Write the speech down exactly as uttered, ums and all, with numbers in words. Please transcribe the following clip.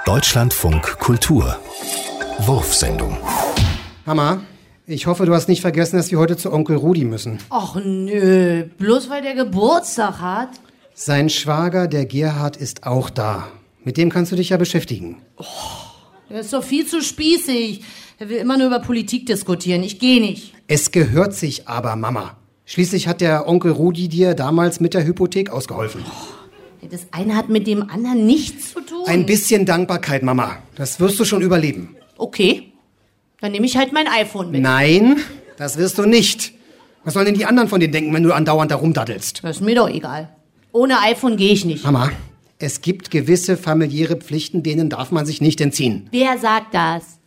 Deutschlandfunk Kultur. Wurfsendung. Mama, ich hoffe, du hast nicht vergessen, dass wir heute zu Onkel Rudi müssen. Och nö, bloß weil der Geburtstag hat. Sein Schwager, der Gerhard, ist auch da. Mit dem kannst du dich ja beschäftigen. Oh, der ist doch viel zu spießig. Er will immer nur über Politik diskutieren. Ich gehe nicht. Es gehört sich aber, Mama. Schließlich hat der Onkel Rudi dir damals mit der Hypothek ausgeholfen. Oh, das eine hat mit dem anderen nichts zu tun. Ein bisschen Dankbarkeit, Mama. Das wirst du schon überleben. Okay, dann nehme ich halt mein iPhone mit. Nein, das wirst du nicht. Was sollen denn die anderen von dir denken, wenn du andauernd da rumdaddelst? Das ist mir doch egal. Ohne iPhone gehe ich nicht. Mama, es gibt gewisse familiäre Pflichten, denen darf man sich nicht entziehen. Wer sagt das?